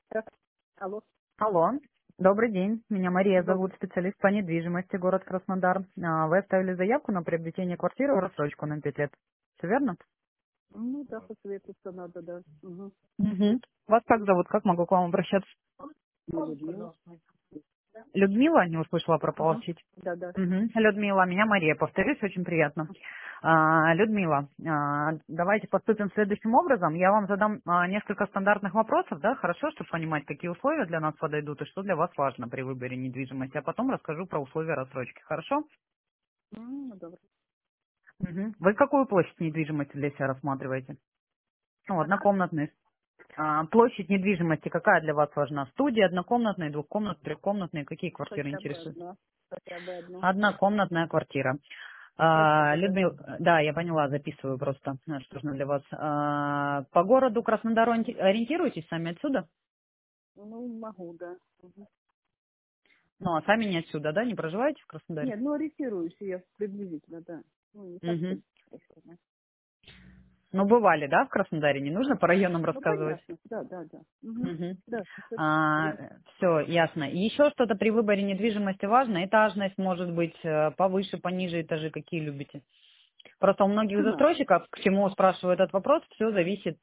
Так, алло. Алло, добрый день. Меня Мария Добрый. зовут, специалист по недвижимости, город Краснодар. Вы оставили заявку на приобретение квартиры в рассрочку на 5 лет. Все верно? Ну да, посоветоваться надо, да. Угу. Угу. Вас как зовут? Как могу к вам обращаться? Не Людмила. Людмила, не услышала, пропала Ага. сеть. Да, да. Мгм. Людмила, меня Мария, повторюсь, очень приятно. Людмила, давайте поступим следующим образом. Я вам задам несколько стандартных вопросов, да, хорошо, чтобы понимать, какие условия для нас подойдут и что для вас важно при выборе недвижимости, а потом расскажу про условия рассрочки, хорошо? Ну, добро. Мгм. Вы какую площадь недвижимости для себя рассматриваете? Ну, Как? однокомнатные. Площадь недвижимости какая для вас важна? Студия, однокомнатные, двухкомнатные, трехкомнатные, какие квартиры Хотя бы интересуют? одна. Хотя бы одна. Однокомнатная квартира. Хотя бы, да. Людмила, да, я поняла, записываю просто, что нужно для вас. По городу Краснодару ориентируетесь сами отсюда? Ну, могу, да. Угу. Ну, а сами не отсюда, да, не проживаете в Краснодаре? Нет, ну ориентируюсь я приблизительно, да. Ну, не так Угу. хорошо, да. Ну, бывали, да, в Краснодаре? Не нужно по районам Ну, рассказывать? понятно. Да, да, да. Угу. Мгм. Да, это Все, ясно. И еще что-то при выборе недвижимости важно. Этажность может быть повыше, пониже этажи, какие любите. Просто у многих цена. застройщиков, к чему спрашиваю этот вопрос, все зависит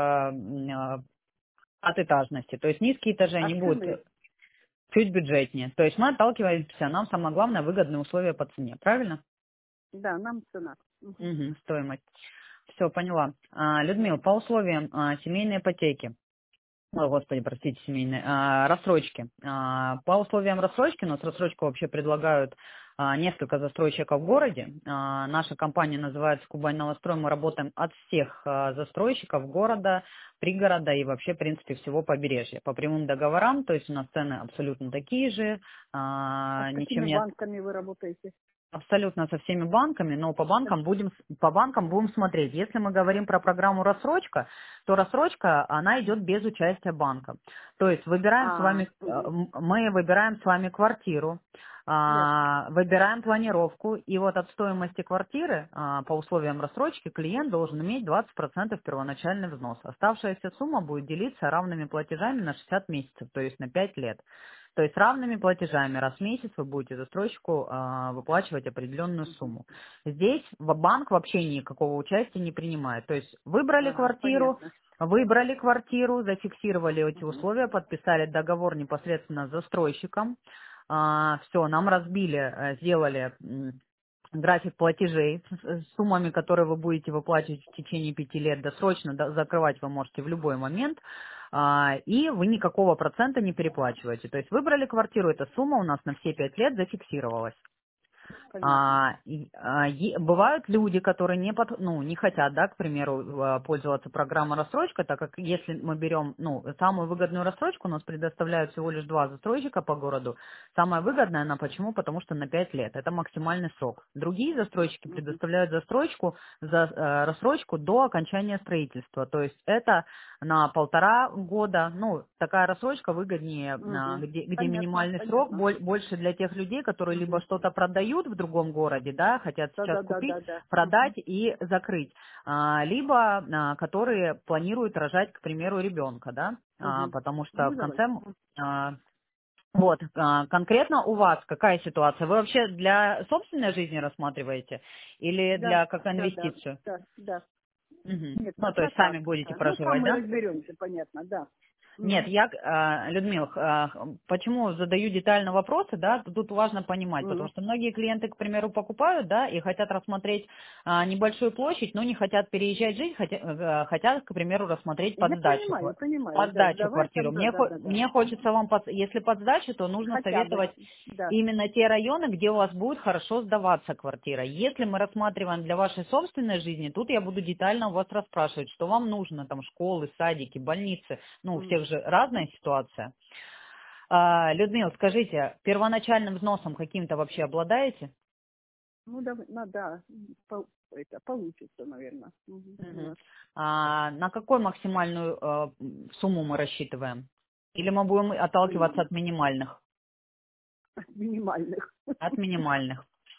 от этажности. То есть низкие этажи, А они будут цены? чуть бюджетнее. То есть мы отталкиваемся, нам самое главное выгодные условия по цене, правильно? Да, нам цена. Угу. Угу, стоимость. Все, поняла. Людмила, по условиям семейной ипотеки, ой, господи, простите, семейной, рассрочки. По условиям рассрочки, у нас рассрочку вообще предлагают несколько застройщиков в городе. Наша компания называется Кубань Новострой. Мы работаем от всех застройщиков города, пригорода и вообще, в принципе, всего побережья. По прямым договорам, то есть у нас цены абсолютно такие же, А с ничем какими не банками вы работаете? абсолютно со всеми банками, но по банкам будем смотреть. Если мы говорим про программу рассрочка, то рассрочка, она идет без участия банка. То есть Угу. мы выбираем с вами квартиру, Ясно. выбираем планировку, и вот от стоимости квартиры по условиям рассрочки клиент должен иметь 20% первоначальный взнос. Оставшаяся сумма будет делиться равными платежами на 60 месяцев, то есть на 5 лет. То есть равными платежами раз в месяц вы будете застройщику выплачивать определенную Угу. сумму. Здесь банк вообще никакого участия не принимает. То есть Ага, понятно. выбрали квартиру, зафиксировали эти Угу. условия, подписали договор непосредственно с застройщиком. Все, нам разбили, сделали график платежей с суммами, которые вы будете выплачивать в течение 5 лет, досрочно закрывать вы можете в любой момент, и вы никакого процента не переплачиваете. То есть выбрали квартиру, эта сумма у нас на все 5 лет зафиксировалась. Понятно. Бывают люди, которые не хотят, да, к примеру, пользоваться программой рассрочка, так как если мы берем, самую выгодную рассрочку, у нас предоставляют всего лишь два застройщика по городу. Самая выгодная она почему? Потому что на 5 лет. Это максимальный срок. Другие застройщики Угу. предоставляют рассрочку до окончания строительства. То есть это на 1,5 года. Ну, такая рассрочка выгоднее, Угу. где Понятно, минимальный срок, понятно. больше для тех людей, которые либо Угу. что-то продают в другом городе, да, хотят Да, сейчас да, да, купить, да, да. продать и закрыть, либо которые планируют рожать, к примеру, ребенка, да, Угу. потому что Ну, в давай. конце а, вот, конкретно у вас какая ситуация? Вы вообще для собственной жизни рассматриваете или Да, для как да, да, инвестицию? да, да. Мгм. Нет, Ну, на то есть прокат сами будете пока. Ну, там проживать, мы да? разберемся, понятно, да. Нет, Угу. Людмила, почему задаю детально вопросы, да, тут важно понимать, потому Угу. что многие клиенты, к примеру, покупают, да, и хотят рассмотреть небольшую площадь, но не хотят переезжать жить, хотят, к примеру, рассмотреть Я под сдачу, понимаю, понимаю, под да. сдачу Давай квартиру. тогда, да, да, да. Мне хочется вам, если под сдачу, то нужно Хотя бы, советовать да. именно те районы, где у вас будет хорошо сдаваться квартира. Если мы рассматриваем для вашей собственной жизни, тут я буду детально у вас расспрашивать, что вам нужно, там, школы, садики, больницы, ну, у Угу. всех же разная ситуация. Людмила, скажите, первоначальным взносом каким-то вообще обладаете? Ну, да, ну, да, это получится, наверное. Угу. У Мгм. нас На какую максимальную сумму мы рассчитываем? Или мы будем отталкиваться м, от минимальных? минимальных. От минимальных.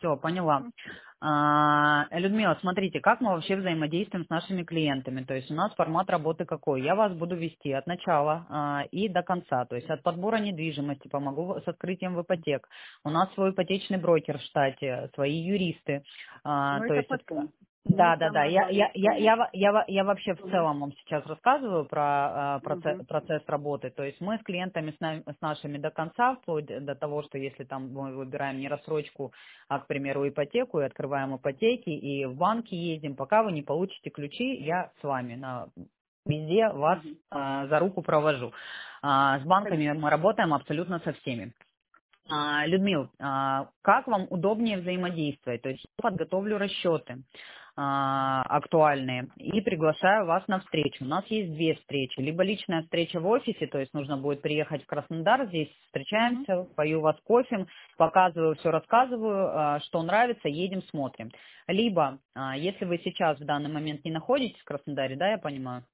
Все, поняла. Людмила, смотрите, как мы вообще взаимодействуем с нашими клиентами. То есть у нас формат работы какой? Я вас буду вести от начала и до конца. То есть от подбора недвижимости, помогу с открытием в ипотек. У нас свой ипотечный брокер в штате, свои юристы. Но То это есть потом. да, Мне да, да. самое главное с вами. Я вообще в целом вам сейчас рассказываю про Мгм. процесс работы. То есть мы с клиентами, с нашими до конца, вплоть до того, что если там мы выбираем не рассрочку, а, к примеру, ипотеку, и открываем ипотеки, и в банки ездим, пока вы не получите ключи, я с вами везде вас Мгм. за руку провожу. С банками Конечно. мы работаем абсолютно со всеми. Людмил, как вам удобнее взаимодействовать? То есть я подготовлю расчеты актуальные и приглашаю вас на встречу. У нас есть две встречи. Либо личная встреча в офисе, то есть нужно будет приехать в Краснодар, здесь Мгм. встречаемся, пою вас кофе, показываю все, рассказываю, что нравится, едем, смотрим. Либо, если вы сейчас в данный момент не находитесь в Краснодаре, да, я понимаю?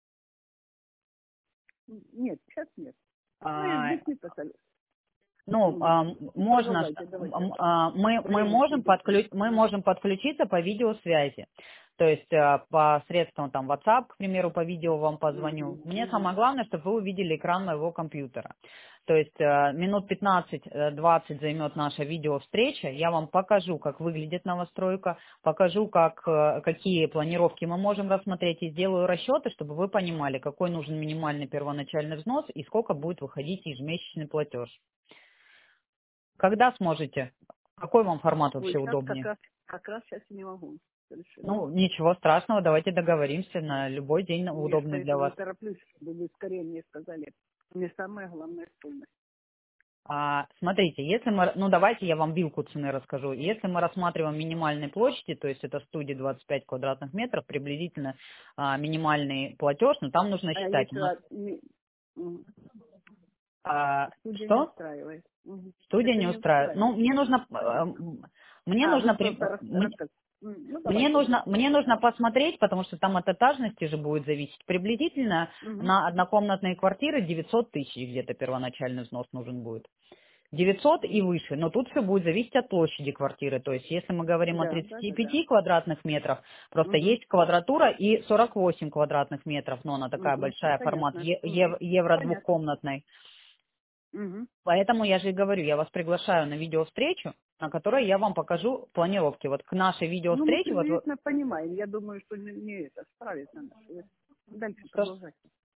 Нет, сейчас нет. Ну, я а, здесь не посолю. Ну, Мгм. можно, Продолжайте, давайте. мы Время съедет. мы можем подключиться по видеосвязи. То есть посредством там WhatsApp, к примеру, по видео вам позвоню. Мгм. Мне Мгм. самое главное, чтобы вы увидели экран моего компьютера. То есть минут 15-20 займет наша видеовстреча. Я вам покажу, как выглядит новостройка, покажу, какие планировки мы можем рассмотреть и сделаю расчеты, чтобы вы понимали, какой нужен минимальный первоначальный взнос и сколько будет выходить ежемесячный платеж. Когда сможете? Какой вам формат Ой, вообще сейчас удобнее? как раз сейчас не могу совершенно. Ну, ничего страшного, давайте договоримся на любой день, Я ж удобный для поэтому вас. тороплюсь, чтобы вы скорее мне сказали. Мне самое главное стоимость. Смотрите, ну давайте я вам вилку цены расскажу. Если мы рассматриваем минимальные площади, то есть это студия 25 квадратных метров, приблизительно минимальный платеж, но там нужно А считать. У если нас, мгм. Студия не что? устраивает. Мгм. Студия Это не не устраивает. Ну, устраивает. Понятно. мне А, вы нужно, просто ну, давайте, давайте. Мне нужно посмотреть, потому что там от этажности же будет зависеть. Приблизительно Мгм. на однокомнатные квартиры 900 тысяч где-то первоначальный взнос нужен будет. 900 и выше, но тут все будет зависеть от площади квартиры. То есть если мы говорим о Да, да, да, да. 35 квадратных метрах, просто Мгм. есть квадратура и 48 квадратных метров, но она такая Мгм. большая, формат Понятно. Мгм. евро Понятно. двухкомнатной. Мгм. Поэтому я же и говорю, я вас приглашаю на видеовстречу, на которой я вам покажу планировки. Вот к нашей Ну, мы видеовстрече, приблизительно понимаем. Я думаю, что не это справится наш. Дальше что продолжать.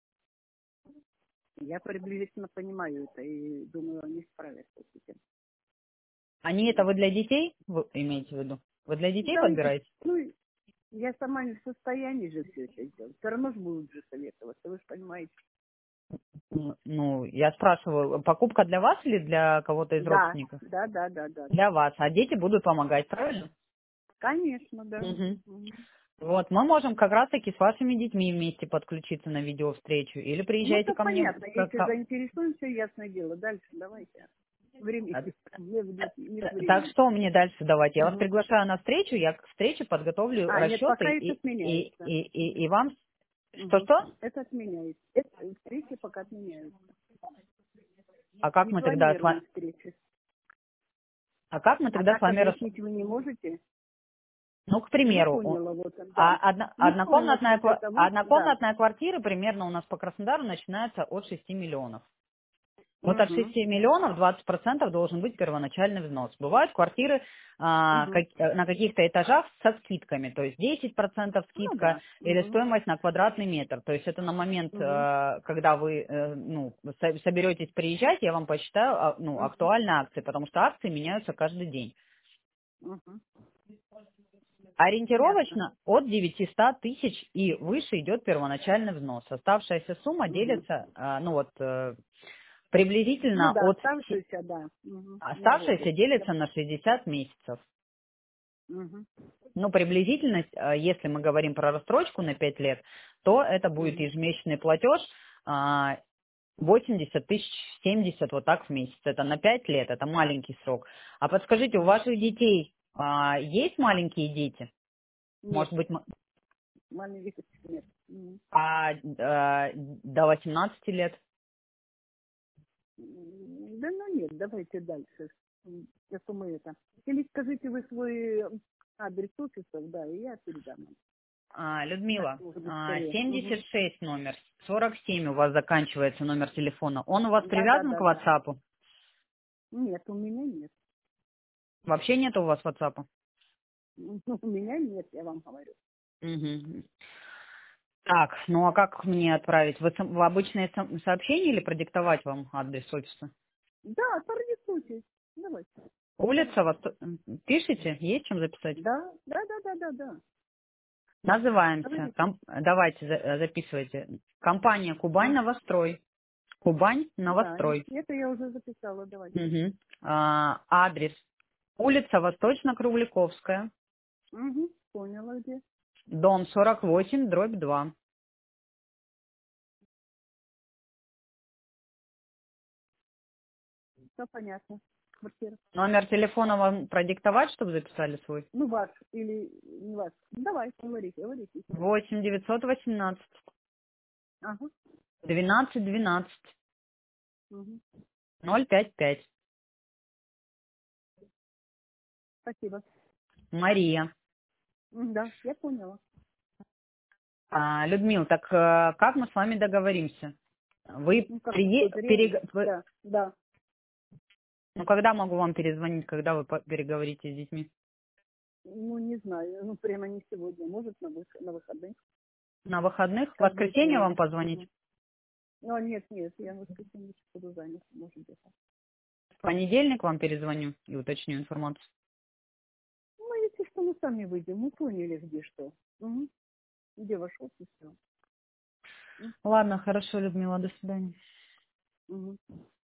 Я приблизительно понимаю это и думаю, они справятся с этим. они это вы для детей, вы имеете в виду? Вы для детей Да, подбираете? ну, я сама не в состоянии же все это сделать. Все равно же будут же советоваться, вы же понимаете. Ну, я спрашиваю, покупка для вас или для кого-то из Да, родственников? да, да, да, да, да. Для вас, а дети будут помогать, правильно? Конечно, да. Мгм. Мгм. Вот, мы можем как раз-таки с вашими детьми вместе подключиться на видеовстречу. Или Ну, приезжайте то ко мне. понятно. Если заинтересуемся, ясное дело. Дальше давайте. Времени. А, Нет Так времени. что мне дальше давать? Я вас Мгм. приглашаю на встречу, я к встрече подготовлю А, нет, пока расчеты это отменяется. и вам... Мгм. Что-что? Это отменяется. Это встречи пока отменяются. А как Не мы тогда с планируем вами... встречи. А как мы А тогда с так вами... объяснить вы не можете? Ну, к Я примеру, поняла, вот, да. Не стоимость вот это вот, да. однокомнатная квартира примерно у нас по Краснодару начинается от 6 миллионов. Вот от Угу. 6 миллионов 20% должен быть первоначальный взнос. Бывают квартиры Угу. на каких-то этажах со скидками, то есть 10% Ну скидка да. или Угу. стоимость на квадратный метр. То есть это на момент, Угу. когда вы соберетесь приезжать, я вам посчитаю Угу. актуальные акции, потому что акции меняются каждый день. Угу. Ясно. Ориентировочно от 900 тысяч и выше идет первоначальный взнос. Оставшаяся сумма Угу. делится, Ну приблизительно да, от оставшуюся, да. Угу. На оставшаяся годы. делится на 60 месяцев. Угу. Ну, приблизительно, если мы говорим про рассрочку на 5 лет, то это будет Угу. ежемесячный платеж 80 тысяч, 70 вот так в месяц. Это на 5 лет, это маленький срок. А подскажите, у Угу. ваших детей есть маленькие дети? Нет, Может быть, маленьких нет. Угу. до 18 лет? Да ну нет, давайте дальше. Это мы это. Или скажите вы свой адрес офисов, да, и я передам. Так, Людмила, может быть, скорее. 76 номер, 47 у вас заканчивается номер телефона. Он у вас Да, да, привязан к да, да. WhatsApp? Нет, у меня нет. Вообще нет у вас WhatsApp? У меня нет, я вам говорю. Мгм. Так, ну а как мне отправить? В обычное сообщение или продиктовать вам адрес офиса? Да, продиктуйте. Давайте. Улица, пишите? Есть чем записать? Да, да, да, да, да, да. Называемся. Говорите. Давайте, записывайте. Компания «Кубань Новострой». «Кубань Да, Новострой». это я уже записала, давайте. Мгм. Адрес. Улица Восточно-Кругляковская, Угу, поняла где. дом 48, дробь 2. Все понятно. Квартира. Номер телефона вам продиктовать, чтобы записали свой? Ну, ваш или не ваш. Ну, давайте, говорите, говорите. 8 918 Ага. 12 12 Угу. 055. Спасибо. Мария. Да, я поняла. Людмил, так как мы с вами договоримся? Вы Ну, как какое-то время. Да, да. Ну, когда могу вам перезвонить, когда вы переговорите с детьми? Ну, не знаю. Ну, прямо не сегодня. Может, на выходных. На выходных? В Как будет воскресенье вам время. позвонить? Угу. Ну, нет, нет, я в воскресенье буду занята, может быть. В понедельник вам перезвоню и уточню информацию. Ну, если что, мы сами выйдем. Мы поняли, где что. Угу. Где ваш офис, все. Ладно, хорошо, Людмила, до свидания. Угу.